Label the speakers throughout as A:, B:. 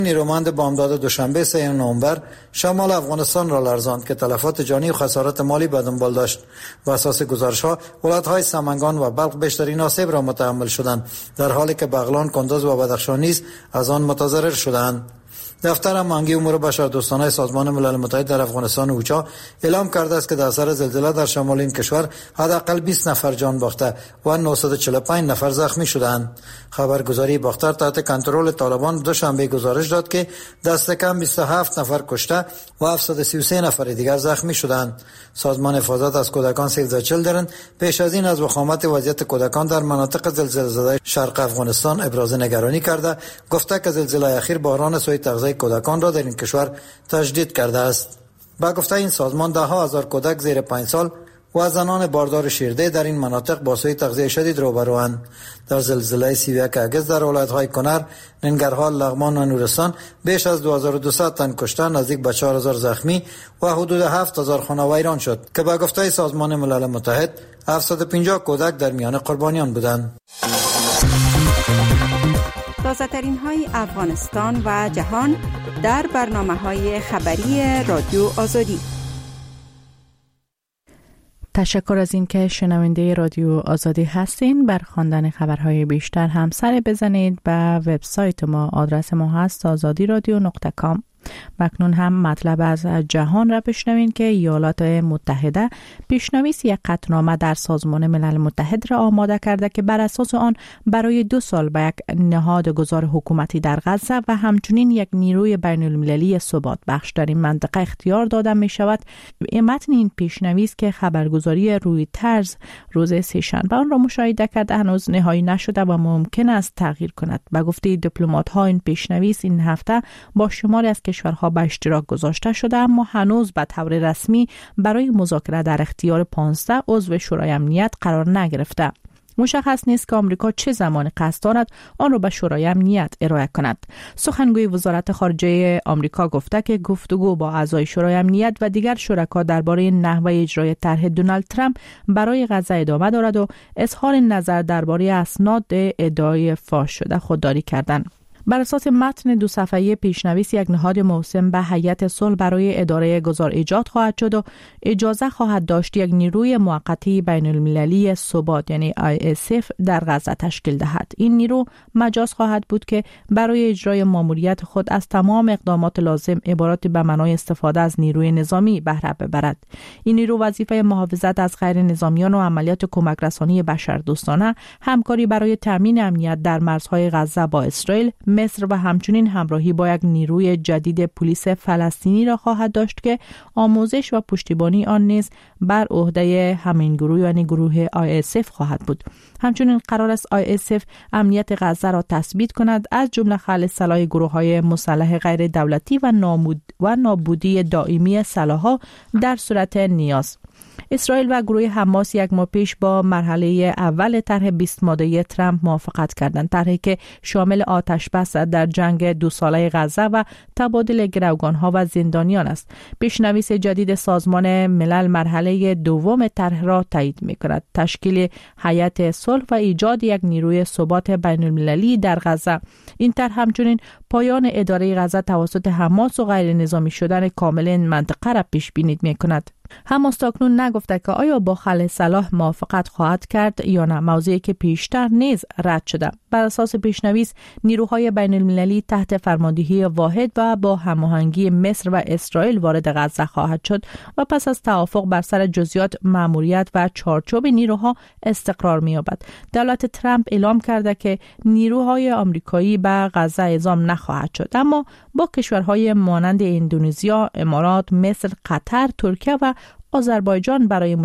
A: نیرومند بامداد دوشنبه 3 نوامبر شمال افغانستان را لرزاند که تلفات جانی و خسارات مالی به دنبال داشت. و اساس گزارش‌ها ولایت‌های سمنگان و بلخ بیشترین آسیب را متحمل شدند، در حالی که بغلان، کندز و بدخشان نیز از آن متضرر شدند. دفتر هماهنگی امور بشردوستانه سازمان ملل متحد در افغانستان اوچا اعلام کرده است که در اثر زلزله در شمال این کشور حداقل 20 نفر جان باخته و 945 نفر زخمی شدند. خبرگزاری باختر تحت کنترل طالبان دوشنبه گزارش داد که دست کم 27 نفر کشته و 733 نفر دیگر زخمی شدند. سازمان حفاظت از کودکان سیو د چیلدرن پیش از این از وخامت وضعیت کودکان در مناطق زلزله زده شرق افغانستان ابراز نگرانی کرده، گفته که زلزله اخیر بحران سوء تغذیه کودکان را در این کشور تشدید کرده است. با گفته این سازمان ده ها هزار کودک زیر 5 سال و زنان باردار شیرده در این مناطق با سوء تغذیه شدید روبروند. در زلزله 31 اگست در ولایت‌های کنر، ننگرهار، لغمان و نورستان بیش از 2200 تن کشته، نزدیک به 4000 زخمی و حدود 7000 خانه ویران شد که با گفته سازمان ملل متحد 750 کودک در میان قربانیان بودند.
B: تازه‌ترین های افغانستان و جهان در برنامه‌های خبری رادیو آزادی.
C: تشکر از اینکه شنونده رادیو آزادی هستین. بر خواندن خبرهای بیشتر هم سر بزنید به وبسایت ما. آدرس ما هست azadiradio.com. مکنون هم مطلب از جهان را بشنوین که ایالات متحده پیشنویس یک قطعنامه در سازمان ملل متحد را آماده کرده که بر اساس آن برای 2 سال به یک نهاد گذار حکومتی در غزه و همچنین یک نیروی بین المللی ثبات بخش در این منطقه اختیار داده می شود. متن این پیشنویس که خبرگزاری رویترز روز سه‌شنبه آن را مشاهده کرده هنوز نهایی نشده و ممکن است تغییر کند. به گفته دیپلمات ها این پیشنویس این هفته با شماری از کشورها به اشتراک گذاشته شده، اما هنوز به طور رسمی برای مذاکره در اختیار 15 عضو شورای امنیت قرار نگرفته. مشخص نیست که آمریکا چه زمانی قصد دارد آن را به شورای امنیت ارائه کند. سخنگوی وزارت خارجه آمریکا گفته که گفتگو با اعضای شورای امنیت و دیگر شرکا درباره نحوه اجرای طرح دونالد ترامپ برای غزه ادامه دارد و اظهار نظر درباره اسناد ادعای فاش شده خودداری کردند. بر اساس متن 2 صفحه‌ای پیشنویس، یک نهاد موسوم به هیئت صلح برای اداره گذار ایجاد خواهد شد و اجازه خواهد داشت یک نیروی موقتی بین المللی ثبات یعنی ISF در غزه تشکیل دهد. این نیرو مجاز خواهد بود که برای اجرای ماموریت خود از تمام اقدامات لازم عبارت به معنای استفاده از نیروی نظامی بهره ببرد. این نیرو وظیفه محافظت از غیر نظامیان و عملیات کمک رسانی بشردوستانه، همکاری برای تامین امنیت در مرزهای غزه با اسرائیل، مصر و همچنین همراهی با یک نیروی جدید پلیس فلسطینی را خواهد داشت که آموزش و پشتیبانی آن نیز بر عهده همین گروه یعنی گروه ISF خواهد بود. همچنین قرار است ISF امنیت غزه را تثبیت کند، از جمله خلع سلاح گروه‌های مسلح غیر دولتی و نابودی دائمی سلاح‌ها در صورت نیاز. اسرائیل و گروه حماس یک ماه پیش با مرحله اول طرح 20 ماده‌ای ترامپ موافقت کردند، طرحی که شامل آتش بس در جنگ 2 ساله غزه و تبادل گروگان‌ها و زندانیان است. پیشنویس جدید سازمان ملل مرحله دوم طرح را تایید می‌کند: تشکیل هیئت صلح و ایجاد یک نیروی ثبات بین‌المللی در غزه. این طرح همچنین پایان اداره غزه توسط حماس و غیر نظامی شدن کامل این منطقه را پیش بینی می‌کند. حماس تاکنون نگفته که آیا با خلع سلاح موافقت خواهد کرد یا نه، موضوعی که پیشتر نیز رد شده. بر اساس پیشنویس، نیروهای بین المللی تحت فرماندهی واحد و با هماهنگی مصر و اسرائیل وارد غزه خواهد شد و پس از توافق بر سر جزئیات مأموریت و چارچوب نیروها استقرار می‌یابد. دولت ترامپ اعلام کرده که نیروهای آمریکایی به غزه اعزام نخواهد شد، اما با کشورهای مانند اندونزیا، امارات، مصر، قطر، ترکیه و آذربایجان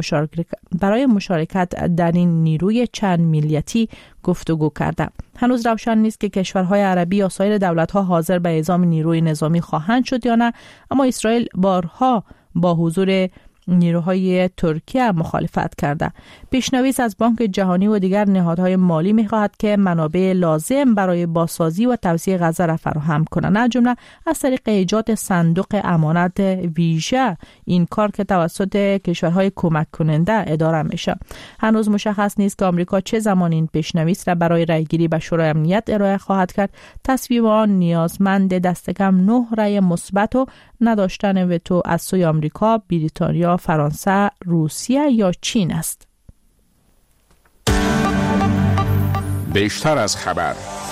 C: برای مشارکت در این نیروی چند ملیتی گفتگو کرده. هنوز روشن نیست که کشورهای عربی یا سایر دولت‌ها حاضر به اعزام نیروی نظامی خواهند شد یا نه، اما اسرائیل بارها با حضور نیروهای ترکیه مخالفت کرده. پیشنویس از بانک جهانی و دیگر نهادهای مالی می‌خواهد که منابع لازم برای بازسازی و توسعه غزه را فراهم کنند، از جمله از طریق ایجاد صندوق امانت ویژه. این کار که توسط کشورهای کمک کننده اداره میشه. هنوز مشخص نیست که آمریکا چه زمان این پیشنویس را برای رأیگیری به شورای امنیت ارائه خواهد کرد. تصویب آن نیازمند دست کم 9 رأی مثبت و نداشتن وتو از سوی آمریکا، بریتانیا، فرانسه، روسیه یا چین است.
D: بیشتر از خبر.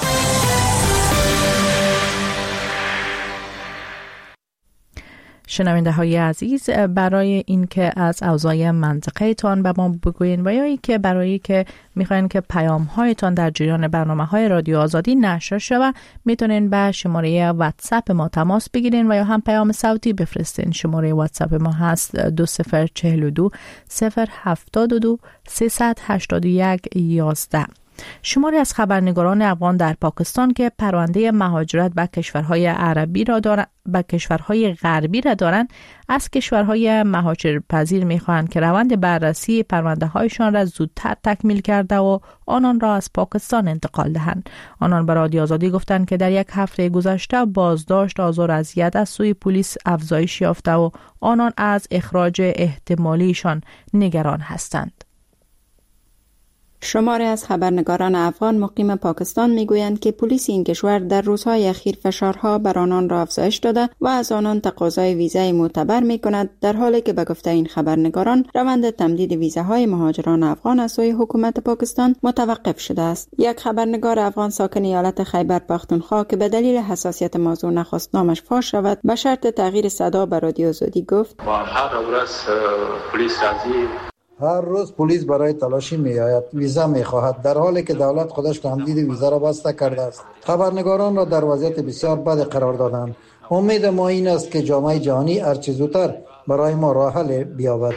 C: شنونده های عزیز، برای اینکه از اوضاع منطقه تان به ما بگوین و یا اینکه برای که میخواین که پیام هایتان در جریان برنامه های رادیو آزادی نشر شود، میتونین به شماره واتساپ ما تماس بگیرین و یا هم پیام صوتی بفرستین. شماره واتساپ ما هست 2042 072 381 11. شماری از خبرنگاران افغان در پاکستان که پرونده مهاجرت به کشورهای عربی را دارند، به کشورهای غربی را دارند، از کشورهای مهاجرپذیر می‌خواهند که روند بررسی پرونده هایشان را زودتر تکمیل کرده و آنان را از پاکستان انتقال دهند. آنان به رادیو آزادی گفتند که در یک هفته گذشته بازداشت، آزار و اذیت از سوی پلیس افزایش یافته و آنان از اخراج احتمالیشان نگران هستند.
E: شماری از خبرنگاران افغان مقیم پاکستان میگویند که پلیس این کشور در روزهای اخیر فشارها بر آنان را افزایش داده و از آنان تقاضای ویزای معتبر میکند، در حالی که به گفته این خبرنگاران روند تمدید ویزاهای مهاجران افغان از سوی حکومت پاکستان متوقف شده است. یک خبرنگار افغان ساکن ایالت خیبر پختونخوا که به دلیل حساسیت موضوع نخواست نامش فاش شود، به شرط تغییر صدا به رادیو آزادی گفت:
A: هر روز پلیس برای تلاشی میآید، ویزا میخواهد، در حالی که دولت خودش تمدید ویزا را بسته کرده است. خبرنگاران را در وضعیت بسیار بد قرار دادند. امید ما این است که جامعه جهانی هرچه زودتر برای ما راه حل بیابد.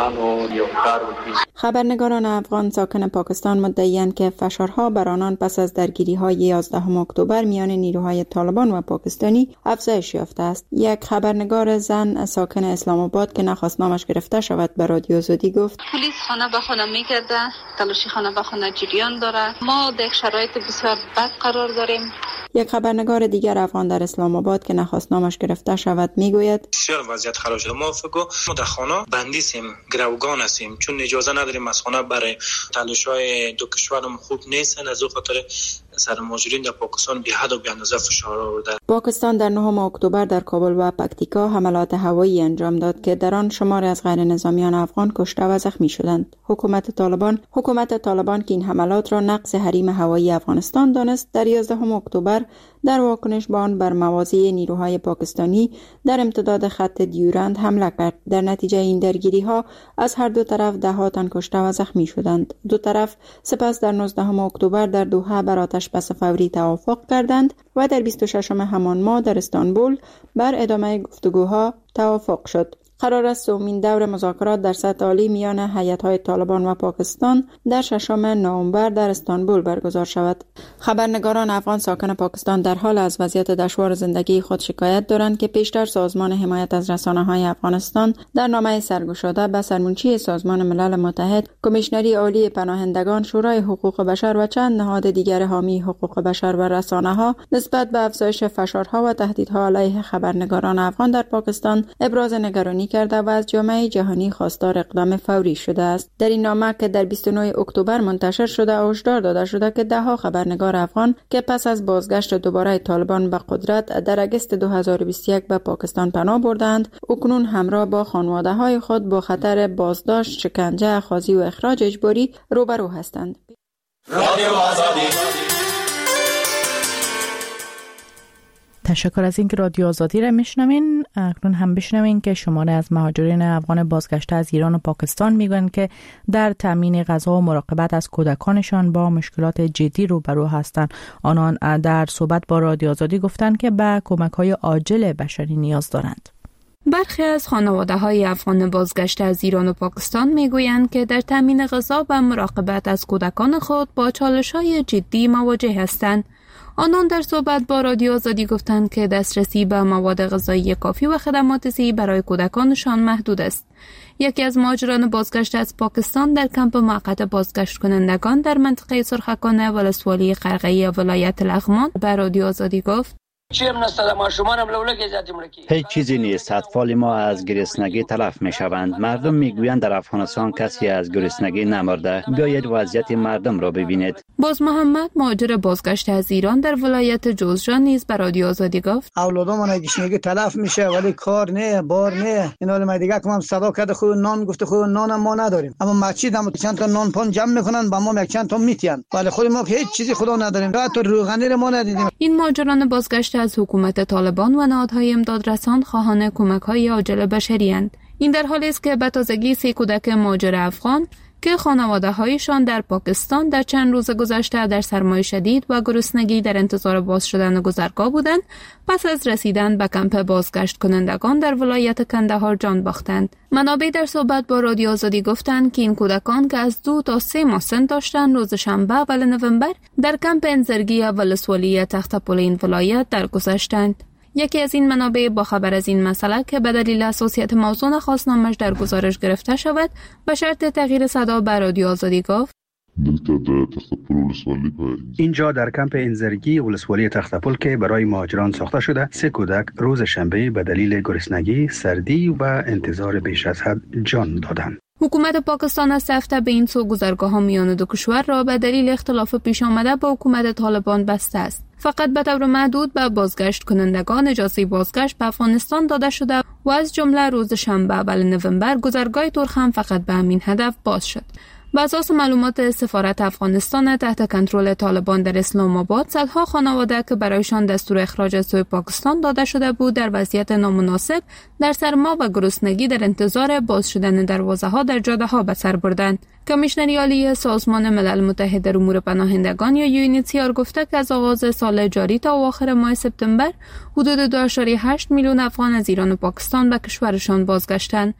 E: خبرنگاران افغان ساکن پاکستان مدعی‌اند که فشارها بر آنان پس از درگیری‌های 11 اکتبر میان نیروهای طالبان و پاکستانی افزایش یافته است. یک خبرنگار زن ساکن اسلام آباد که نخواست نامش گرفته شود به رادیو آزادی گفت:
F: پلیس خانه به خانه میگرده، تلاشی خانه به خانه جریان داره. ما در شرایط بسیار بد قرار داریم.
E: یک خبرنگار دیگر افغان در اسلام آباد که نخواست نامش گرفته شود میگوید:
G: بسیار وضعیت خراب شده. ما در خانه بندی سیم، گروگان هستیم، چون اجازه نداریم از خانه برای تلاش‌های دو کشورم خوب نیستن. از اون خاطر سرماجرین در پاکستان بی حد و بی اندازه فشار آورده.
E: پاکستان در 9 اکتبر در کابل و پکتیکا حملات هوایی انجام داد که در آن شماری از غیر نظامیان افغان کشته و زخمی شدند. حکومت طالبان که این حملات را نقض حریم هوایی افغانستان دانست، در 11 اکتبر در واکنش به آن بر مواضع نیروهای پاکستانی در امتداد خط دیورند حمله کرد. در نتیجه این درگیری‌ها از هر دو طرف 10 تن کشته و زخمی شدند. دو طرف سپس در 19 اکتبر در دوحه بر آتش‌بس فوری توافق کردند و در 26 همان ماه در استانبول بر ادامه گفتگوها توافق شد. قرار است سومین دور مذاکرات در سطح عالی میان هیئت‌های طالبان و پاکستان در 6 نوامبر در استانبول برگزار شود. خبرنگاران افغان ساکن پاکستان در حال از وضعیت دشوار زندگی خود شکایت دارند که پیشتر سازمان حمایت از رسانه‌های افغانستان در نامه سرگشاده به سرمنشی سازمان ملل متحد، کمیشنری عالی پناهندگان، شورای حقوق بشر و چند نهاد دیگر حامی حقوق بشر و رسانه‌ها نسبت به افزایش فشارها و تهدیدها علیه خبرنگاران افغان در پاکستان ابراز نگرانی کرده و از جامعه جهانی خواستار اقدام فوری شده است. در این نامه که در 29 اکتبر منتشر شده هشدار داده شده که 10 خبرنگار افغان که پس از بازگشت دوباره طالبان به قدرت در اگست 2021 به پاکستان پناه بردند، اکنون همراه با خانواده‌های خود با خطر بازداشت، شکنجه، اخاذی و اخراج اجباری روبرو هستند.
C: تشکر از اینکه رادیو آزادی را میشنوین. اکنون هم بشنوین که شماری از مهاجرین افغان بازگشته از ایران و پاکستان میگن که در تامین غذا و مراقبت از کودکانشان با مشکلات جدی روبرو هستند. آنان در صحبت با رادیو آزادی گفتند که به کمک‌های عاجل بشری نیاز دارند.
H: برخی از خانواده‌های افغان بازگشته از ایران و پاکستان میگویند که در تامین غذا و مراقبت از کودکان خود با چالش‌های جدی مواجه هستند. آنان در صحبت با رادیو آزادی گفتند که دسترسی به مواد غذایی کافی و خدمات صحی برای کودکانشان محدود است. یکی از مهاجران بازگشت از پاکستان در کمپ موقت بازگشت کنندگان در سرخکانه ولسوالی قرقه‌ای ولایت لغمان به رادیو آزادی گفت:
I: هیچ چیزی نیست. اطفال ما از گرسنگی تلف می شوند. مردم می گویند در افغانستان کسی از گرسنگی نمرده. بیایید وضعیت مردم را ببینید.
H: باز محمد مهاجر بازگشت از ایران در ولایت جوزجان نیز به رادیو آزادی گفت:
J: اولادام گرسنگی تلف میشه ولی کار نه، بار نه. اینا ما دیگه کم صدا کرده خود نان گفته خود نان ما نداریم. اما مسجد هم چند تا نان پان جمع میکنن با ما یک چند تا میتین. ولی خود ما هیچ چیزی خدا نداریم. حتی روغنی ما ندیدیم.
H: این مهاجران بازگشت از حکومت طالبان و نهادهای امدادرسان خواهان کمک‌های عاجل بشری اند. این در حالی است که به تازگی 3 کودک مهاجر افغان که خانواده‌هایشان در پاکستان در چند روز گذشته در سرمای شدید و گرسنگی در انتظار باز شدن گذرگاه بودند، پس از رسیدن به کمپ بازگشت کنندگان در ولایت کندهار جان باختند. منابع در صحبت با رادیو آزادی گفتند که این کودکان که از 2 تا 3 ماه سن داشتند روز شنبه اول نوامبر در کمپ انزرگی ولسوالی تخت‌پل این ولایت درگذشتند. یکی از این منابع با خبر از این مسئله که به دلیل حساسیت موضوع نخواست نامش در گزارش گرفته شود به شرط تغییر صدا به رادیو آزادی گفت:
K: اینجا در کمپ انزرگی ولسوالی تخت‌پل که برای مهاجران ساخته شده 3 کودک روز شنبه به دلیل گرسنگی، سردی و انتظار بیش از حد جان دادند.
H: حکومت پاکستان از هفته به این سو گذرگاه‌ها میان دو کشور را به دلیل اختلاف پیش آمده با حکومت طالبان بسته است. فقط به طور محدود به بازگشت کنندگان اجازه بازگشت به افغانستان داده شده و از جمله روز شنبه اول نوامبر گذرگاه ترخم فقط به همین هدف باز شد. بر اساس معلومات سفارت افغانستان تحت کنترل طالبان در اسلام آباد، صدها خانواده که برایشان دستور اخراج از سوی پاکستان داده شده بود در وضعیت نامناسب در سرما و گرسنگی در انتظار باز شدن دروازه‌ها در جاده‌ها به سر بردند. کمیشنری عالی سازمان ملل متحد در امور پناهندگان یا UNHCR گفته که از آغاز سال جاری تا آخر ماه سپتامبر حدود 2.8 میلیون افغان از ایران و پاکستان به کشورشان بازگشتند.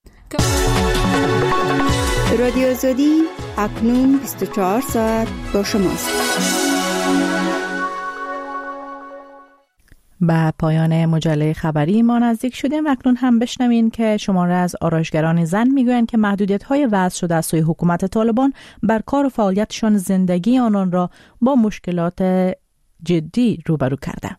E: رادیو آزادی اکنون 24 ساعت با شماست.
C: به پایان مجله خبری ما نزدیک شدیم و اکنون هم بشنوین که شماره از آرایشگران زن میگویند که محدودیت‌های وضع شده از سوی حکومت طالبان بر کار و فعالیتشان زندگی آنان را با مشکلات جدی روبرو کرده.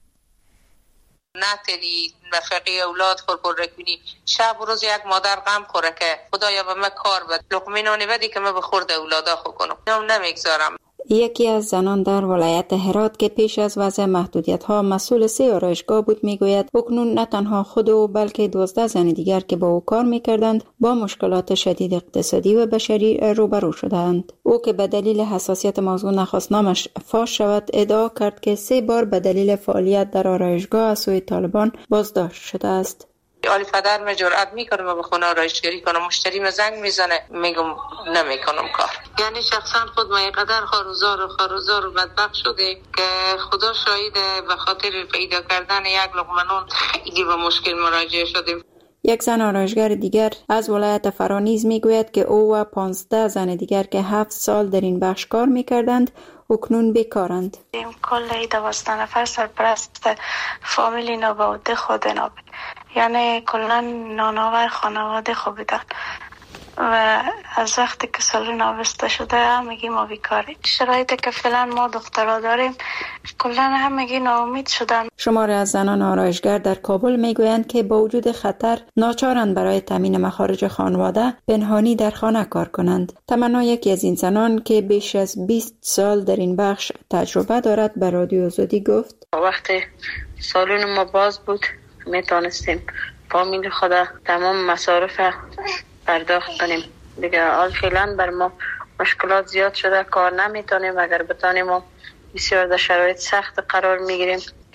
L: نتری نفقه اولاد خورپر کنی شب و روز یک مادر غم خوره که خدایا به من کار بد لقمه نانی بدی که من به خورد اولادا خو کنم نمیگذارم.
E: یکی از زنان در ولایت هرات که پیش از وضع محدودیت‌ها مسئول 3 آرایشگاه بود میگوید اکنون نه تنها خود او بلکه 12 زن دیگر که با او کار میکردند با مشکلات شدید اقتصادی و بشری روبرو شدند. او که به دلیل حساسیت موضوع نخواست نامش فاش شود ادعا کرد که 3 بار به دلیل فعالیت در آرایشگاه از سوی طالبان بازداشت شده است.
L: آلی پدر من جرأت میکنم به خونه آرایشگری کنم، مشتری من زنگ میزنه میگم نمیکنم کار. یعنی شخصا خود من اینقدر خاروزار و بدبخت شده که خدا شاهده به خاطر پیدا کردن یک لقمه نان خیلی به مشکل مواجه شدیم.
E: یک زن آرایشگر دیگر از ولایت فرانیز میگوید که او و 15 زن دیگر که 7 سال در این بخش کار میکردند اکنون بیکارند.
M: کل 12 نفر سرپرست فامیلی نابوده خود نابود، یعنی کلا نانآور خانواده خوب بودن و از وقتی که سالون آبسته شده همگی ما بیکاریم. شرایطی که فعلا ما دخترها داریم کلا همگی ناامید شدن.
E: شماری از زنان آرایشگر در کابل میگویند که با وجود خطر ناچارند برای تامین مخارج خانواده پنهانی در خانه کار کنند. تمنا یکی از این زنان که بیش از 20 سال در این بخش تجربه دارد به رادیو آزادی گفت
L: وقتی سالون ما باز بود میتونستیم فامیل خود تمام مصارف پرداخت کنیم. دیگه حال فعلا بر ما مشکلات زیاد شده، کار نمیتونیم. اگر بتونیم بسیار در شرایط سخت قرار میگیریم،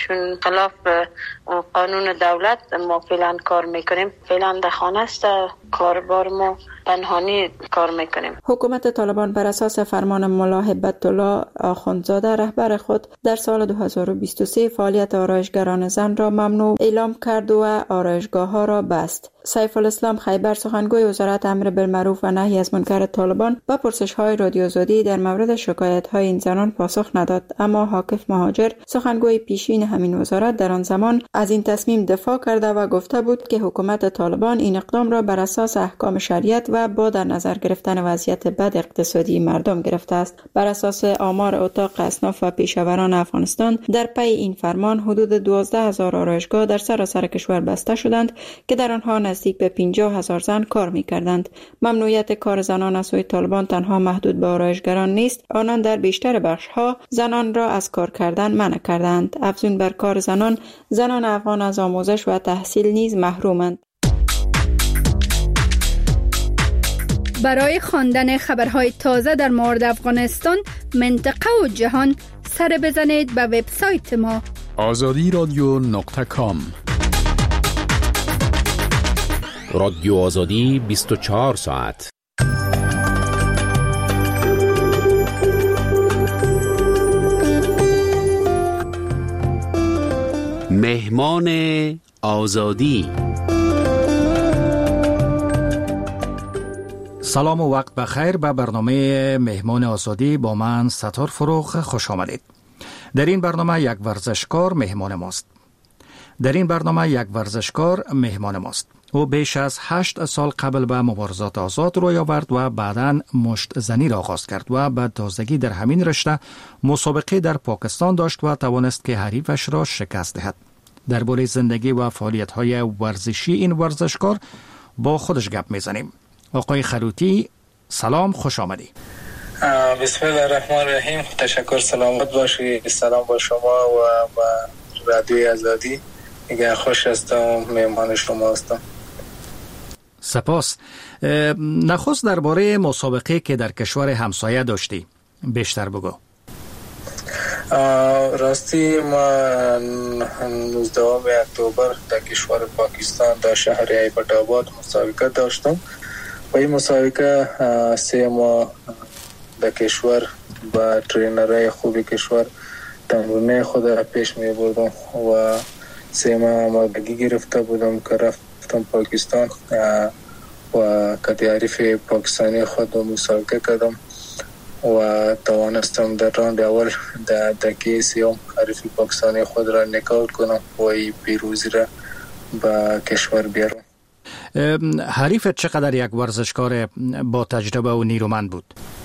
L: چون خلاف قانون دولت ما فعلا کار میکنیم. فعلا در خانه است، کاربار ما پنهانی کار میکنیم.
E: حکومت طالبان بر اساس فرمان ملا هبت الله آخوندزاده رهبر خود در سال 2023 فعالیت آرایشگران زن را ممنوع اعلام کرد و آرایشگاه‌ها را بست. سیف الاسلام خیبر سخنگوی وزارت امر بالمعروف و نهی از منکر طالبان با پرسش‌های رادیو آزادی در مورد شکایت‌های این زنان پاسخ نداد، اما حاکف مهاجر سخنگوی پیشین همین وزارت در آن زمان از این تصمیم دفاع کرده و گفته بود که حکومت طالبان این اقدام را بر اساس احکام شریعت و با در نظر گرفتن وضعیت بد اقتصادی مردم گرفته است. بر اساس آمار اتاق اصناف و پیشاوران افغانستان در پی این فرمان حدود 12,000 آرایشگاه در سراسر کشور بسته شدند که در آنها نزدیک به 50,000 زن کار می‌کردند. ممنوعیت کار زنان از سوی طالبان تنها محدود به آرایشگران نیست، آنان در بیشتر بخش‌ها زنان را از کار کردن منع کردند. افزون بر کار زنان افغان از آموزش و تحصیل نیز محرومند.
N: برای خواندن خبرهای تازه در مورد افغانستان، منطقه و جهان سر بزنید به وبسایت ما
D: azadiradyo.com.
O: رادیو آزادی 24 ساعت. مهمان آزادی.
P: سلام و وقت بخیر به برنامه مهمان آزادی با من ستار فروغ خوش آمدید. در این برنامه یک ورزشکار مهمان ماست. او بیش از 8 سال قبل به مبارزات آزاد روی آورد و بعداً مشت زنی را آغاز کرد و به تازگی در همین رشته مسابقه در پاکستان داشت و توانست که حریفش را شکست دهد. درباره زندگی و فعالیت‌های ورزشی این ورزشکار با خودش گپ میزنیم. آقای خروتی، سلام، خوش آمدی.
G: بسم الله الرحمن الرحیم. تشکر، سلامت باشی. سلام با شما و با رادیوی آزادی. دیگه خوش هستم، مهمان شما هستم.
P: سپاس. نخست درباره مسابقه که در کشور همسایه داشتی بیشتر بگو.
G: راستی ما 19 اکتبر در کشور پاکستان در شهر ایبت آباد مسابقه داشتم و این مسابقه 3 ماه در کشور با ترینرهای خوبی کشور تمرین خود پیش می بردم و 3 ماه آمادگی گرفته بودم که رفتم پاکستان و کتیاریف پاکستانی خود مسابقه کردم و توانستم در راند اول در دقیقه 30 حریف پاکستانی خود را نکاوت کنم و این پیروزی را به کشور بیارم.
P: حریفت چقدر یک ورزشکار با تجربه و نیرومند بود؟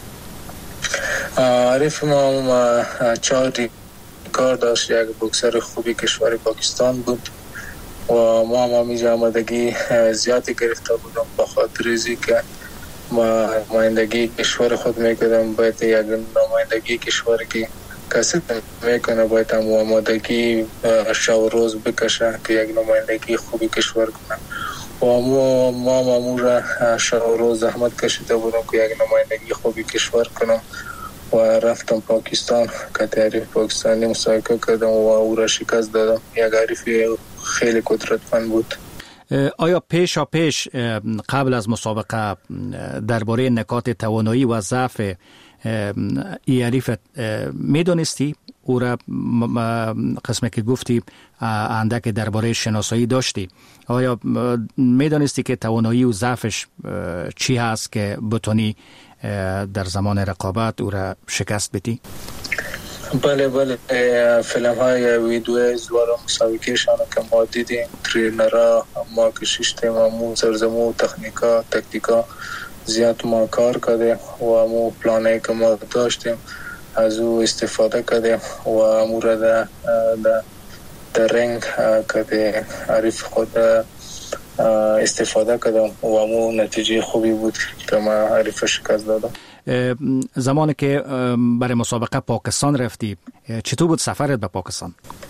G: حریف ما 4 کار داشت. یک بوکسر خوبی کشور پاکستان بود و ما میجا آمادگی زیادی گرفته بودم به خاطر ازی که ما نمایندگی کشور خود میکردم. باید یک نمایندگی کشور که کسی میکنه باید هم آمادگی شب روز بکشه که یک نمایندگی خوبی کشور کنم و ما مامور شب روز زحمت کشیده بودم که یک نمایندگی خوبی کشور کنم و رفتم پاکستان که تعریف پاکستانی مسابقه کردم و او را شکست دادم. یک حریف خیلی قدرتمند بود.
P: آیا پیش قبل از مسابقه درباره نکات توانایی و ضعف ای حریفت میدونستی؟ او را قسمی که گفتی اندک درباره شناسایی داشتی، آیا میدونستی که توانایی و ضعفش چی هست که بتونی در زمان رقابت او را شکست بدی؟
G: بله فیلم های ویدیو زوار مسابقه شانه که ما دیدیم، ترینرها ما کشیشتیم و مو زرزمو تکتیکا زیاد ما کار کردیم و مو پلانه که ما داشتیم از او استفاده کردیم و امو را در رنگ که حریف خود استفاده کردم و امو نتیجه خوبی بود که ما حریف شکست دادم.
P: زمانی که برای مسابقه پاکستان رفتی، چطور بود سفرت به پاکستان؟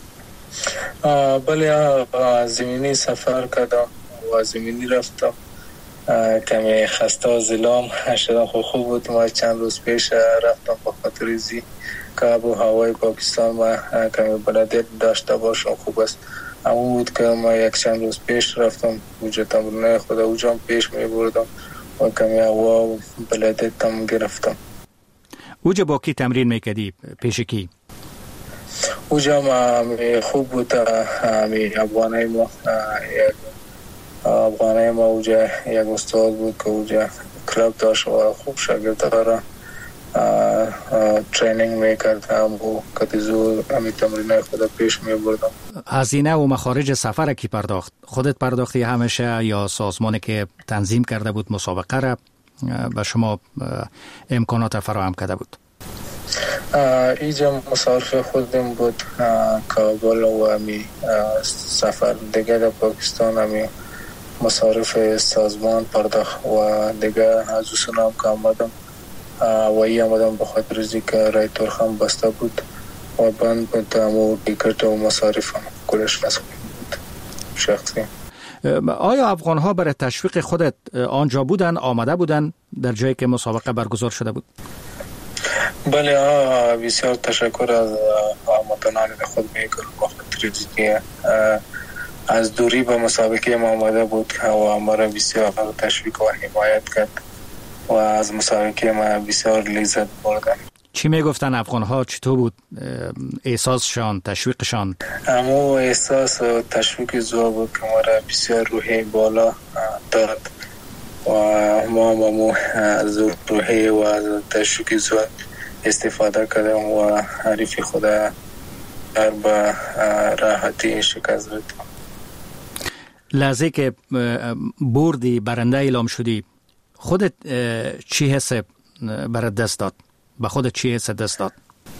G: بله، زمینی سفر کردم و زمینی رفتم. کمی خسته و زلام شدم، خوب بود. ما چند روز پیش رفتم با خاطر زی
Q: که آب و هوای پاکستان ما کمی بلدیت داشته باشم خوب است. اما بود که ما یک چند روز پیش رفتم اوجا تمرینای خود اوجا پیش می بردم و کمی هوا و بلدیت هم گرفتم.
P: اوجا با کی تمرین میکردی؟ پیش کی؟
Q: اوجا ما خوب بود. افغانای ما اوجا یک استاد بود که اوجا کلاب داشت و خوب شاگردها را ترینینگ میکرد و کتیزو همی تمرینای خود پیش میبردم.
P: هزینه و مخارج سفر کی پرداخت؟ خودت پرداختی همیشه یا سازمانی که تنظیم کرده بود مسابقه را به شما امکانات فراهم کرده بود؟
Q: اینجا مصارف خودم بود. کابل و همی سفر دیگه در پاکستان همی مصارف سازمان پرداخت و دیگه از اصنام که آمدم وایی آمدم بخاطر ازی که رای ترخم بسته بود و بند بود و دیکرت و مصارف هم کلش نسخ بود شخصی.
P: آیا افغان ها برای تشویق خودت آنجا بودن، آمده بودن در جایی که مسابقه برگزار شده بود؟
Q: بله، بسیار تشکر از هموطنان خود میکنم بخاطر ازی که از دوری به مسابقه ما آمده بود و ما را بسیار تشویق و حمایت کرد و از مسابقه ما بسیار لذت بردم.
P: چی میگفتن افغان ها؟ چطور بود احساسشان، تشویقشان؟
Q: اما احساس و تشویق زور بود که ما را بسیار روحی بالا داد و ما از روحی و از تشویق زور استفاده کردم و حریف خدا در به راحتی شکست دادم.
P: لحظه که بردی، برنده اعلام شدی، خودت چی حس برات دست داد؟ به خودت چی حس دست داد؟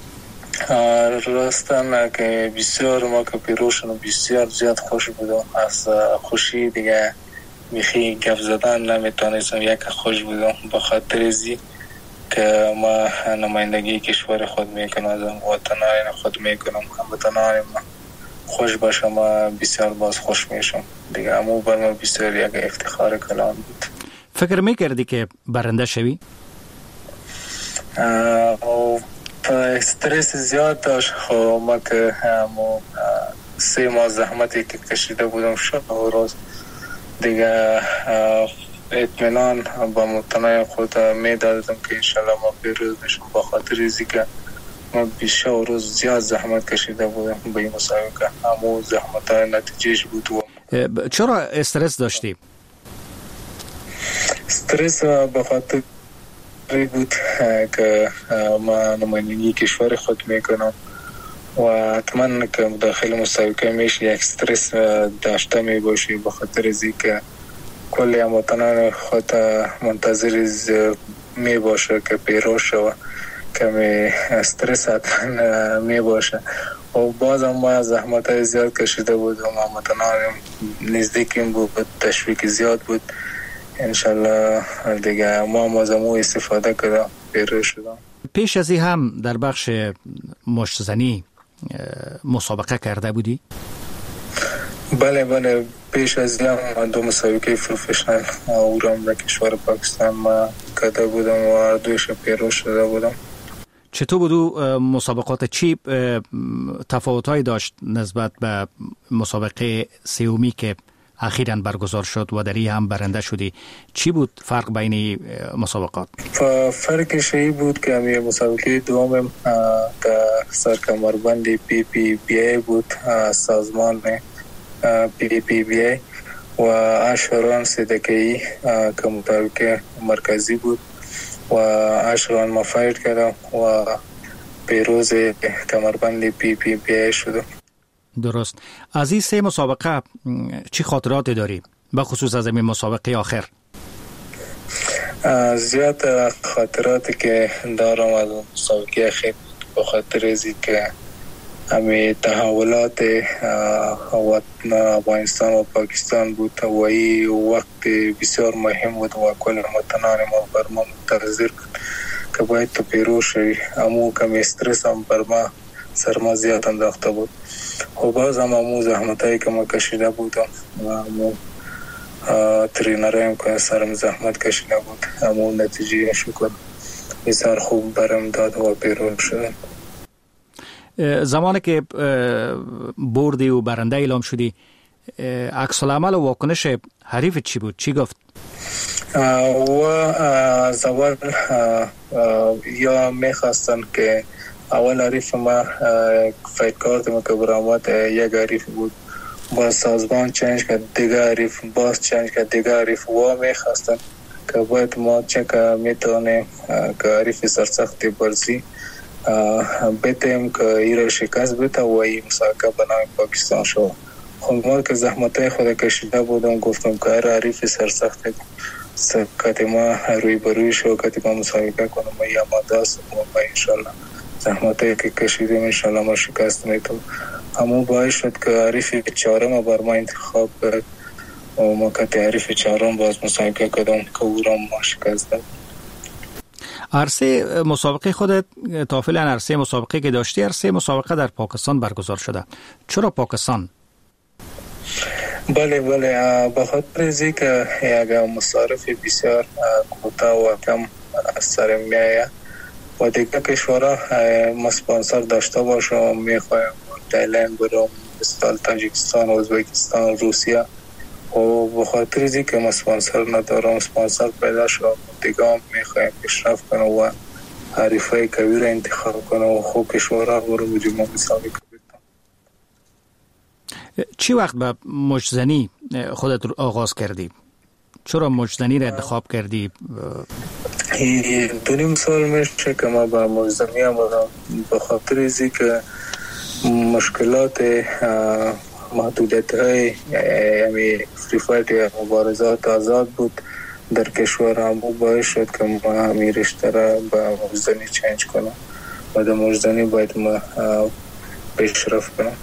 Q: راستن که بسیار ما که پیروشن بسیار زیاد خوش بودم. از خوشی دیگه میخی گفت زدن نمیتونستم. یک خوش بودم بخاطر ازی که ما نمایندگی کشور خود میکنم، از وطنان خود میکنم، هموطنان ما خوش باشم و بسیار باز خوش میشم دیگه. امو بر ما بسیار یک افتخار کلان بود.
P: فکر میکردی که برنده شوی؟
Q: استرس زیاد داشت. خب ما که 3 ماه زحمتی که کشیده بودم شب و روز دیگه اطمینان با مطمئن خود میدادم که انشالله ما پیروز میشم بخاطر ازی که ما بیشه و روز زیاد زحمت کشیده بودم به این مسابقه. همون زحمت های نتیجهش بود.
P: چرا استرس داشتی؟
Q: استرس بخاطر بود که ما نمایندگی کشور خود میکنم و حتما که داخل مسابقه میشه یک استرس داشته میباشی بخاطر ازی که کلی هموطنان خود منتظر میباشه که پیروز شوه. کمی استرس حتما میباشه و بازم ما زحمت های زیاد کشیده بود و هموطنان نزدیکیم بود، تشویق زیاد بود. انشالله دیگه ما زمو استفاده کردم پیروز شدم.
P: پیش از این هم در بخش مشت زنی مسابقه کرده بودی؟
Q: بله، پیش از این هم 2 مسابقه پروفشنال اورام در کشور پاکستان ما کرده بودم و 2 پیروز شده بودم.
P: چطور بود مسابقات؟ چی تفاوت‌هایی داشت نسبت به مسابقه سومی که اخیراً برگزار شد و دری هم برنده شدی؟ چی بود فرق بین مسابقات؟
Q: فرقش این بود که همی مسابقه دوم که سرکمربند PPBA بود، سازمان PPBA و اشهران صدقی که مسابقه مرکزی بود و اشهران ما فاید کردم و پیروز کمربند PPBA شدم.
P: درست. از این 3 مسابقه چی خاطرات داری؟ به خصوص از این مسابقه آخر.
Q: زیاد خاطراتی که دارم از مسابقه آخر بخاطر ازی که همی تحولات وطن افغانستان و پاکستان بود و این وقت بسیار مهم بود و کل وطنان ما بر ما منتظر بود که باید تو پیروز شوی. امو کمی استرس هم بر ما سرما زیاد انداخته بود و باز هم امو زحمتایی که ما کشیده بودم و امو ترینرایم که سرم زحمت کشیده بود امو نتیجه شکر بسیار خوب برم داد و پیروز شدم.
P: زمانی که بردی و برنده اعلام شدی عکس العمل و واکنش حریف چی بود؟ چی گفت؟
Q: و از اول یا میخواستن که اول حریف ما فایت کارت ما که برآمد یک حریف بود، باز سازمان چنج کرد دیگه حریف، باز چنج کرد دیگه حریف و میخواستن که باید ما چه میتونیم که حریف سرسختی برزی بتیم که ایره شکست بده و این مسابقه به نام پاکستان شد. خب ما که زحمتای خود کشیده بودم گفتم که هر حریف سرسختی کتی ما روی بروی شو کتی ما مسابقه کنم ما یا ماده است و ما انشالله زحمتایی که کشیدیم انشالله ما شکست میتونم. همون باعث شد که حریف چهارم بر ما انتخاب کرد و ما کتی حریف چهارم باز مسابقه کردم که او را ما شکست داد.
P: عرصه مسابقه خودت تا فعلا عرصه مسابقه که داشتی عرصه مسابقه در پاکستان برگزار شده. چرا پاکستان؟
Q: بله به خاطر اینکه که یک مصارف بسیار کوتاه و کم سر میآید و دیگه کشورها ما اسپانسر داشته باشم میخوایم تایلند برم، مثل تاجیکستان، ازبکستان، روسیه و به خاطر اینکه ما اسپانسر ندارم اسپانسر پیدا شد دیگه هم میخوایم پیشرفت کنم و حریفای کبیر انتخاب کنم و خوب کشورها برم بجمع مسابقه.
P: چی وقت به مجزنی خودت آغاز کردی؟ چرا مجزنی را انتخاب کردی؟
Q: 2.5 سال میشه که ما به مجزنی آمدم به خاطر اینکه که مشکلات محدودیت های یعنی فری فایت یا مبارزات آزاد بود در کشور هم باعث شد که ما همین رشته را به مجزنی چنج کنم و در مجزنی باید ما پیشرفت کنم.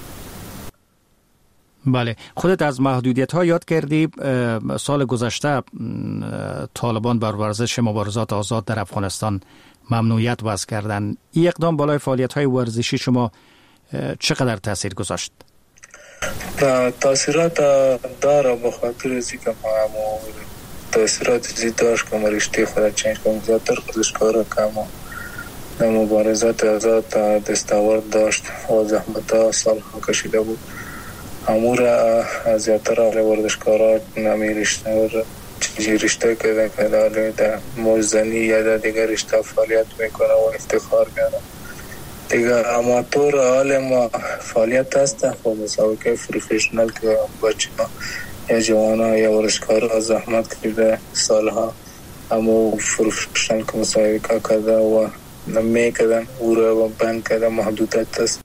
P: بله، خودت از محدودیت ها یاد کردی. سال گذشته طالبان بر ورزش مبارزات آزاد در افغانستان ممنوعیت وضع کردن. این اقدام بالای فعالیت های ورزشی شما چقدر تاثیر گذاشت؟
Q: تاثیرات داره به خاطر اینکه ما تاثیرات زیاد داشت که ما رشته خود چنج کنیم. زیادتر ورزشکارا که ما در مبارزات آزاد دستاورد داشت و زحمت ها سال کشیده بود امور زیادتر ورزشکارا نمی رشته که در موزنی یا در دیگر رشته فعالیت میکنه و افتخار میکنه. دیگر اماتور حال ما فعالیت هست و مسابقه پروفشنال که بچه ها یا جوانا یا ورزشکارا زحمت کرده سالها اما پروفشنال که مسابقه کرده و نمیکردن او را بند کرده محدودیت هست.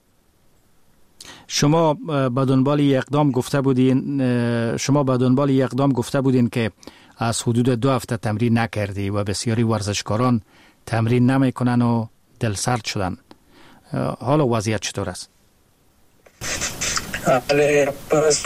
P: شما به دنبال اقدام گفته بودین که از حدود 2 هفته تمرین نکردی و بسیاری ورزشکاران تمرین نمیکنن و دلسرد شدن. حالا وضعیت چطور است؟
Q: پس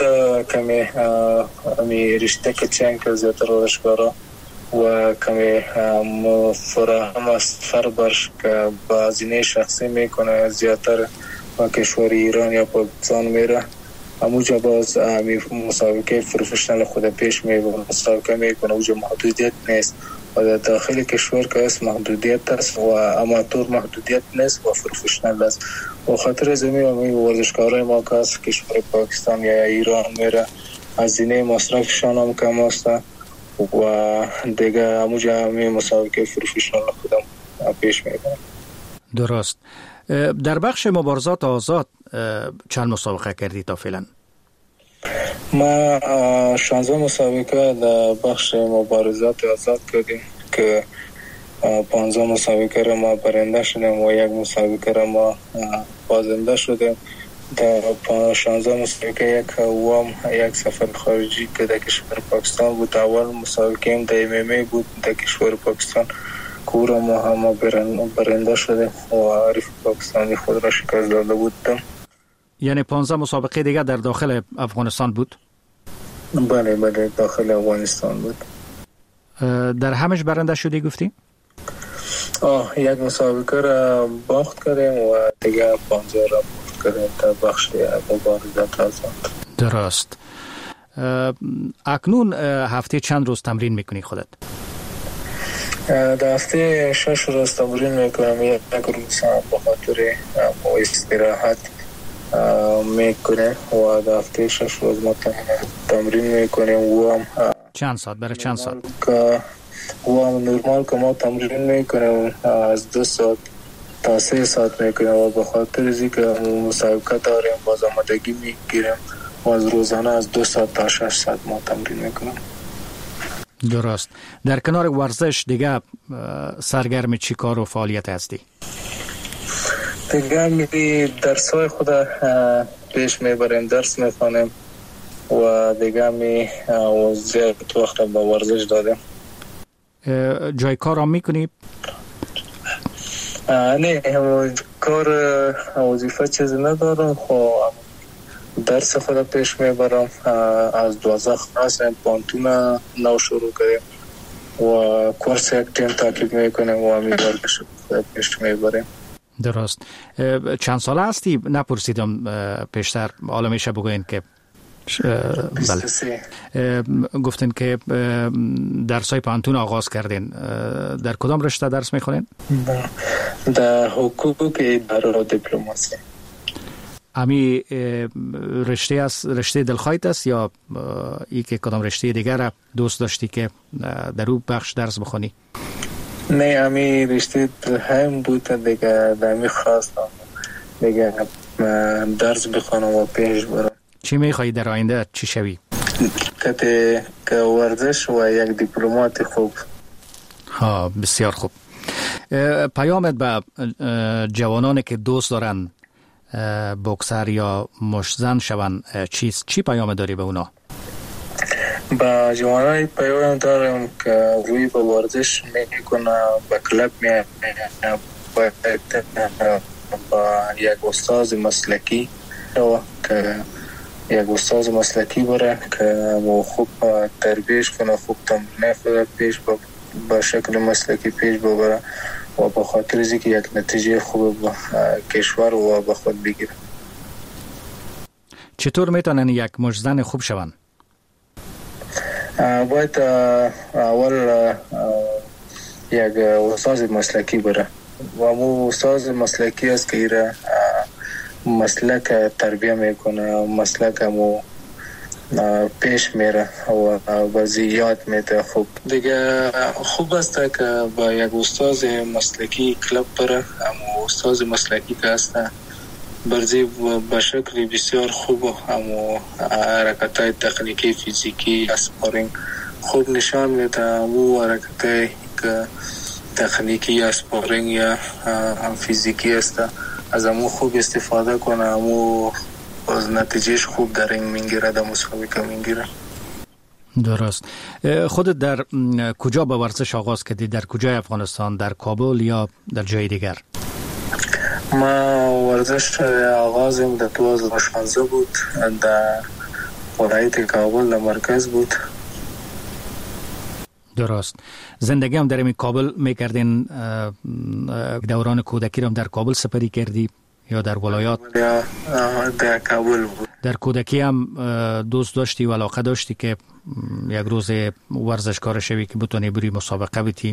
Q: کمی رشته که چند که زیادتر ورزشکارا و کمی فراهم است فربرش که با هزینه شخصی میکنه زیادتر و کشور ایران یا پاکستان میره همونجا باز مسابقه پروفشنال خود پیش میبره مسابقه میکنه اونجا محدودیت نیست و در داخل کشور که است محدودیت است و اماتور محدودیت نیست و پروفشنال است و خاطر زمین ورزشکارای ما که است کشور پاکستان یا ایران میره هزینه مصرفشان هم کم است و دیگه همونجا مسابقه پروفشنال خودم پیش میبره.
P: درست. در بخش مبارزات آزاد چند مسابقه کردی تا فعلا؟
Q: ما 16 مسابقه در بخش مبارزات آزاد کردیم که 15 مسابقه را ما برنده شدیم و یک مسابقه را ما بازنده شدیم. در 16 مسابقه یک سفر خارجی که در کشور پاکستان بود. اول مسابقه هم در MMA بود در کشور پاکستان کورا ما هم برنده شده و حریف پاکستانی خود را شکست داده بودم.
P: یعنی 15 مسابقه دیگه در داخل افغانستان بود؟
Q: بله داخل افغانستان بود.
P: در همش برنده شدی گفتی؟
Q: یک مسابقه را باخت کردیم و دیگه 15 را باخت کردیم در بخش مبارزات آزاد.
P: درست. اکنون هفته چند روز تمرین میکنی خودت؟
Q: در هفته 6 روز تمرین میکنم. یک روز به خاطر استراحت میکنه و در هفته 6 روز ما تمرین میکنیم. و هم
P: چند ساعت؟ برای چند ساعت؟
Q: و هم نورمال که ما تمرین میکنیم از 2 ساعت تا 3 ساعت میکنیم و به خاطر از اینکه مسابقه داریم باز آمادگی میگیریم و از روزانه از 2 ساعت تا 6 ساعت ما تمرین میکنیم.
P: درست. در کنار ورزش دیگه سرگرم چی کار و فعالیت هستی؟
Q: دیگه می درسای خود پیش میبریم، درس میخوانیم و دیگه می زیاد وقت با ورزش دادیم.
P: جای کار هم میکنی؟
Q: نه کار وظیفه چیزی ندارم، خب درس خود پیش میبرم. از 12 خلاص پانتون نو شروع کردیم و کورس یک تیم تعقیب میکنیم و همی ورزش خود پیش میبریم.
P: درست. چند ساله هستی؟ نپرسیدم پیشتر، حالا میشه بگوین که بله. گفتین که درسای پانتون آغاز کردین. در کدام رشته درس میخونین؟
Q: در حقوق اداره و دیپلماسی.
P: امی رشته است، رشته دلخواهت است یا ای که کدام رشته دیگر دوست داشتی که در اون بخش درس بخونی؟
Q: نه امی رشته هم بود دیگه، دمی خواستم دیگه درس بخونم و پیش برم.
P: چی میخوایی در آینده چی شوی؟
Q: که ورزش و یک دیپلمات خوب.
P: ها بسیار خوب. پیامت به جوانانی که دوست دارن بوکسر یا مشتزن شون چی پیام داری به اونا؟
Q: با جوانای پیام دارم که روی به ورزش میکنه، به کلب میاد، با یک استاد مسلکی که یک استاد مسلکی بره که خوب تربیش کنه، خوب تمرین خود پیش با شکل مسلکی پیش ببره و به خاطر از اینکه یک نتیجه خوب با کشور و با خود بگیره.
P: چطور میتونن یک مشتزن خوب شون؟
Q: باید اول یک استاد مسلکی بره و مو استاد مسلکی است که ایره مسلک تربیه میکنه، مسلک مو پیش میره و بازی یاد میده. خوب دیگه خوب است که با یک استاد مسلکی کلب بره. اما استاد مسلکی که هست برزی به شکل بسیار خوب اما حرکت‌های تکنیکی فیزیکی اسپارینگ خوب نشان میده. اما حرکت‌های که تکنیکی اسپارینگ یا فیزیکی است از امو خوب استفاده کنه، امو از نتیجهش خوب در این میگیره، در مسابقه میگیره.
P: درست. خودت در کجا به ورزش آغاز کردی؟ در کجای افغانستان؟ در کابل یا در جای دیگر؟
Q: ما ورزش آغازم در 2016 بود، در ولایت کابل در مرکز بود.
P: درست. زندگی هم در این کابل میکردین؟ دوران کودکی هم در کابل سپری کردی یا در ولایات؟
Q: در کابل بود.
P: در کودکی هم دوست داشتی و علاقه داشتی که یک روز ورزشکار شوی که بتونی بری مسابقه بیتی؟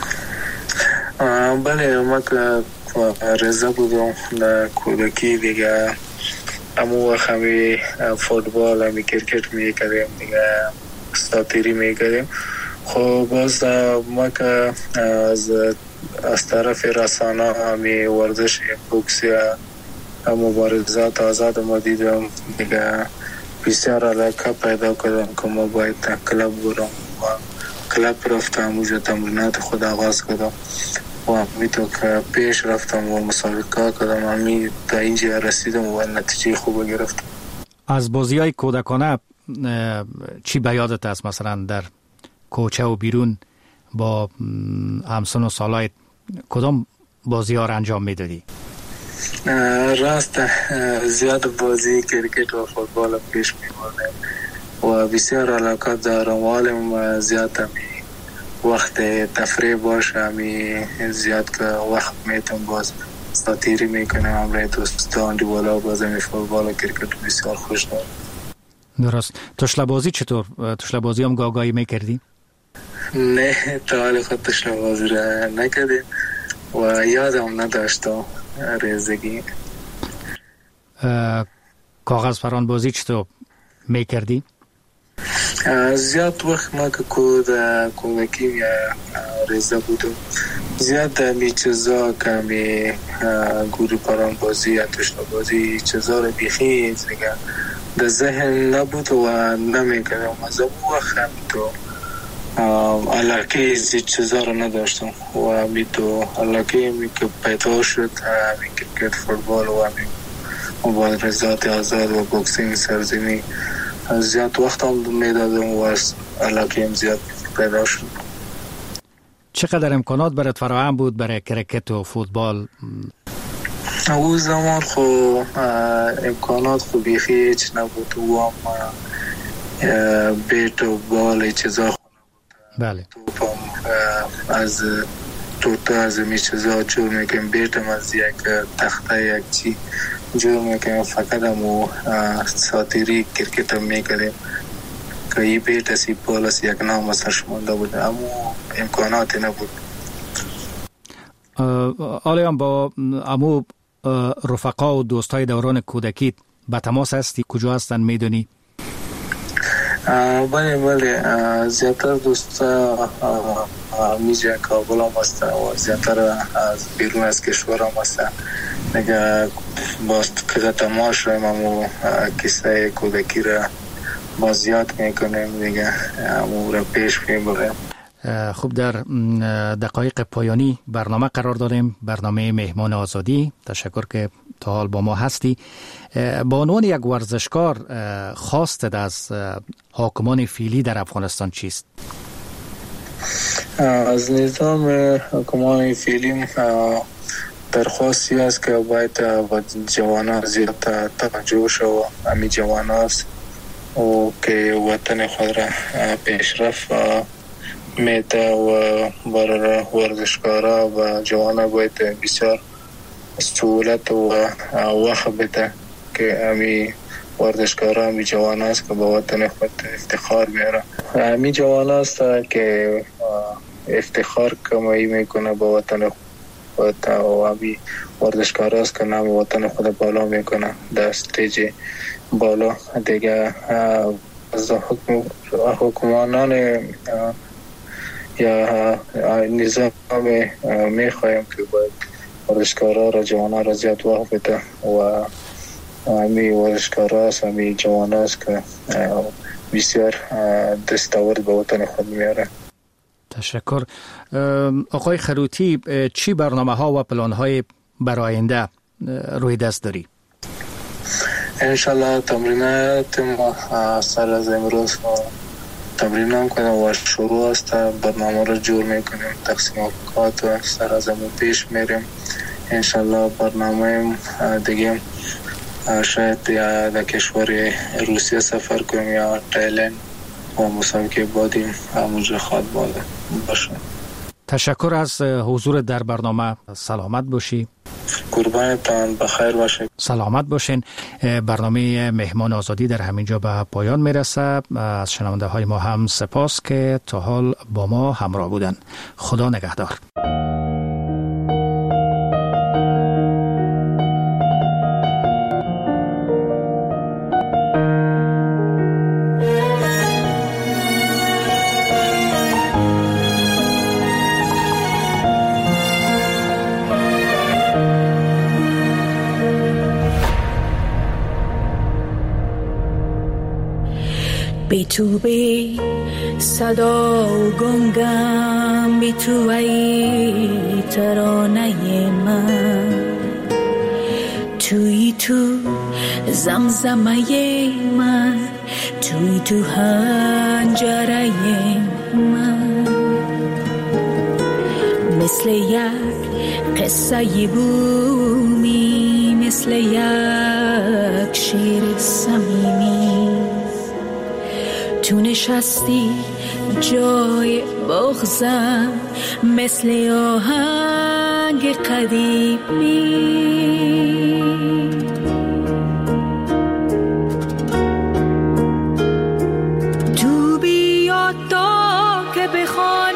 Q: بله، ما که رضا بودم در کودکی دیگه. امو همی فوتبال همی کرکت میکردیم دیگه، استاتیری میکردیم. خب باز ما که از طرف رسانه همی ورزش بوکسی مبارزات آزاد ما دیدم دیگه، بسیار علاقه پیدا کردم که ما باید کلب برم و کلب رفتم، اونجا تمرینات خود آغاز کردم و همی تو که پیش رفتم و مسابقه کردم، همی تا اینجا رسیدم و نتیجه خوب گرفتم.
P: از بازی های کودکانه چی به یادت است؟ مثلا در کوچه و بیرون با همسن و سالایت کدام بازی ها را انجام میدادی؟
Q: راست زیاد بازی کرکت و فوتبال پیش میبردم و بسیار علاقه دارم. حالم زیاد همی وقت تفریح باشه، همی زیاد که وقت میتونم باز استاتیری میکنم همراه دوستان دیوالا، باز همی فوتبال و کرکت بسیار خوش دارم.
P: درست. تشله بازی چطور؟ تشله بازی هم گاگایی میکردی؟
Q: نه تا حال خود تشنه‌بازی را نکردیم و یادم نداشتم ریزگی.
P: کاغذ پران بازی چطور میکردی؟
Q: زیاد وقت ما که کودکی یا ریزه بودم زیاد می چیزا که می گوری پران بازی یا تشنه‌بازی چیزا رو بیخی دیگه در ذهن نبود و نمیکردم. از اون وقت هم تو علاقه از چیزا رو نداشتم و می تو علاقه می که پیدا شد می کرکت، فوتبال و می مبارزات آزاد و بوکسینگ سرزمینی زیاد وقت هم میدادم و از علاقه هم زیاد پیدا شد.
P: چقدر امکانات برات فراهم بود برای کرکت و فوتبال؟
Q: او زمان خو امکانات خو بیخی هیچ نبود و هم بیت و بال چیزا
P: بله
Q: از توتا از می چیزا جور میکنم، بیتم از یک تخته یک چی جور میکنم، فقط همو ساتیری کرکت هم میکنیم که ای بیت اسی بال از یک نام اصرش مونده بود، همو امکاناتی نبود.
P: آلیان با امو رفقا و دوستای دوران کودکیت به تماس هستی؟ کجا هستن میدونی؟
Q: بله زیادتر دوستا میجه کابل هم هستن و زیادتر از بیرون از کشور هم هستن دیگه. باز که تماش رو همو کسای کودکی را باز زیاد میکنیم دیگه، همو را پیش میبریم.
P: خوب، در دقایق پایانی برنامه قرار داریم، برنامه مهمان آزادی. تشکر که تا حال با ما هستی. با عنوان یک ورزشکار خواستت از حاکمان فعلی در افغانستان چیست؟
Q: از نظام حاکمان فعلی درخواستی است که باید جوانان زیاد توجه شود. همین جوان است و که وطن خود را پیشرفت میده و برای ورزشکارا و جوانا باید بسیار سهولت و وقت بده که امی ورزشکارا امی جوان است که با وطن خود افتخار بیاره. امی جوان است که افتخار کمایی میکنه با وطن خود و امی ورزشکار است که نام وطن خود بالا میکنه در استیج بالا دیگه. از حکمرانان یا نظام میخوایم که باید ورزشکارا را جوانا را زیاد وقت بده و همی ورزشکارا است، همی جوان است که بسیار دستاورد به وطن خود میاره.
P: تشکر. آقای خروتی، چی برنامه ها و پلان های برای آینده روی دست داری؟
Q: انشالله تمرینات ما سر از امروز تمرین هم کنیم و شروع است، برنامه را جور میکنیم، تقسیم اوقات و سر از امون پیش میریم. انشالله برنامه دیگه شاید یا در کشور روسیه سفر کنیم یا تایلند و مسابقه بادیم همونجا خواد باشه.
P: تشکر از حضور در برنامه. سلامت باشی.
Q: قربانتان، بخیر باشید.
P: سلامت باشین. برنامه مهمان آزادی در همینجا به پایان میرسه. از شنونده های ما هم سپاس که تا حال با ما همراه بودن. خدا نگهدار.
R: بی تو بی صدا و گنگم، بی تو ای ترانه من، توی تو زمزمه من، توی تو هنجره من، مثل یک قصه بومی، مثل یک شعر صمیمی، تو نشستی جای بغضم، مثل آهنگ قدیمی. تو بیا تا که بخوای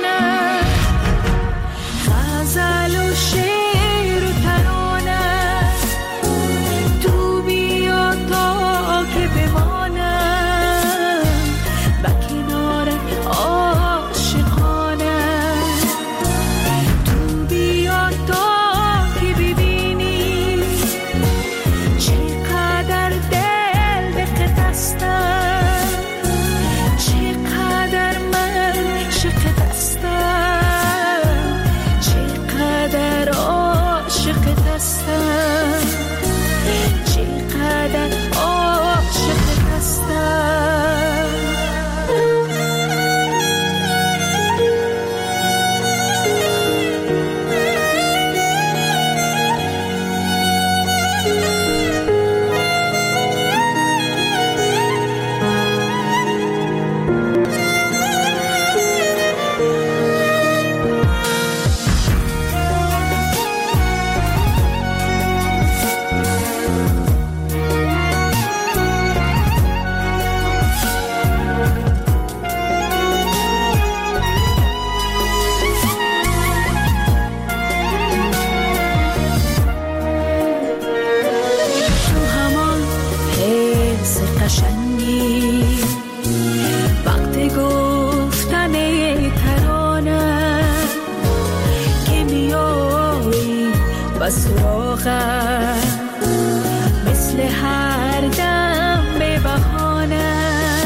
R: و سراغم، مثل هر دم به بهانه،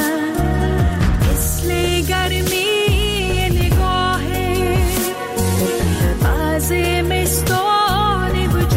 R: مثل گرمی نگاهه از مستان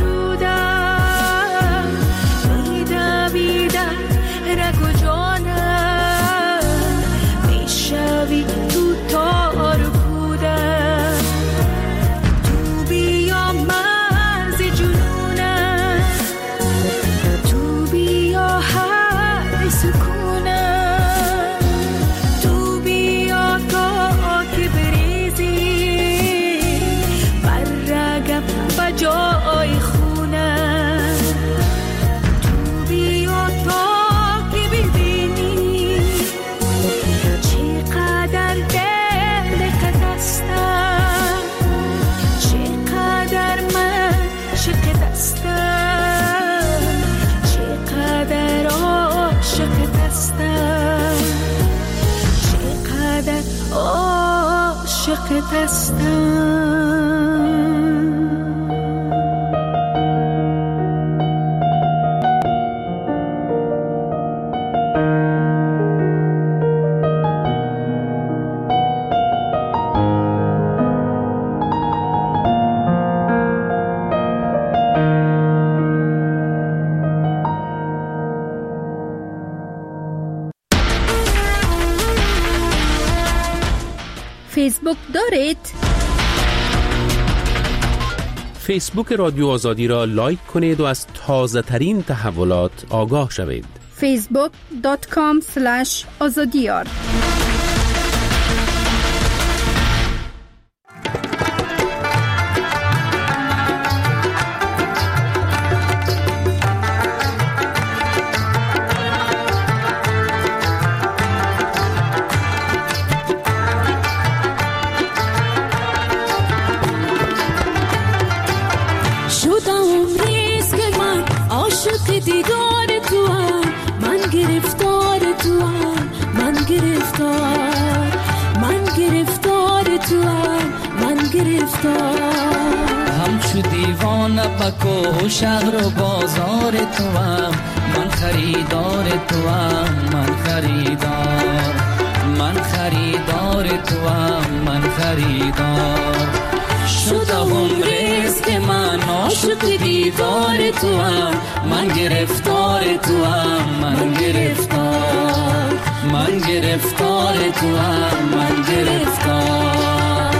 R: وجودم، میدویدم رگ و جانم، میشوی تو تار و پودم، تو بیا مرز جنونم، تو بیا هر سکونم، تو بیا تا که بریزی بر رگم و جای خونم، تو بیا تا که ببینی چقدر دلت هستم، چقدر من عاشقت هستم، چقدر عاشقت هستم، چقدر عاشقت هستم.
N: فیسبوک دارید؟
O: فیسبوک رادیو آزادی را لایک کنید و از تازه ترین تحولات آگاه شوید.
N: facebook.com/azadiyar
R: دیدار تو هم، من گرفتار تو هم، من گرفتار، من گرفتار تو هم، من گرفتار، همچو دیوانه بکو شهر و بازار تو هم، من خریدار تو هم، من خریدار، من خریدار تو هم، من خریدار، شدم رزق من عاشق دیدار تو هم، من گرفتار تو هم، من گرفتار، من گرفتار تو هم، من گرفتار.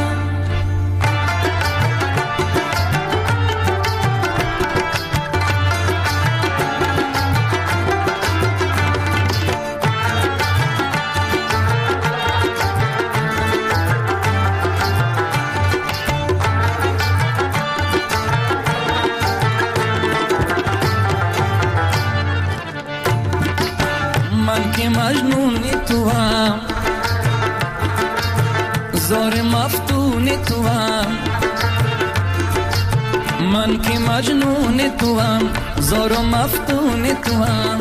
R: مجنون تو هم، زار مفتون تو هم، من که مجنون تو هم، زار مفتون تو هم،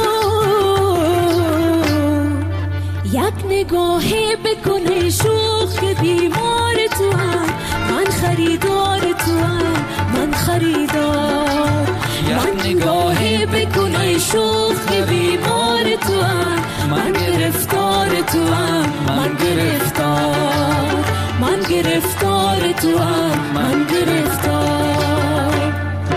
R: یک نگاهی بکنه شوخ بیمار تو هم، من خریدار تو هم، من خریدار، یک نگاهی بکنه شوخ بیمار تو هم، من گرفتار تو هم، من گرفتار، من گرفتار تو هم، من گرفتار.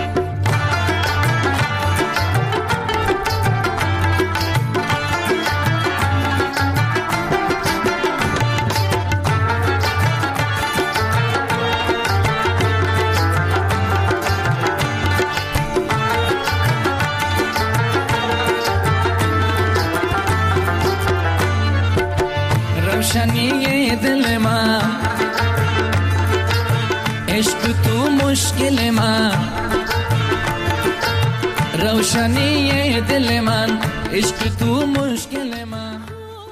R: روشنی دل من، عشق تو مشکل من، روشنی دل من، عشق تو مشکل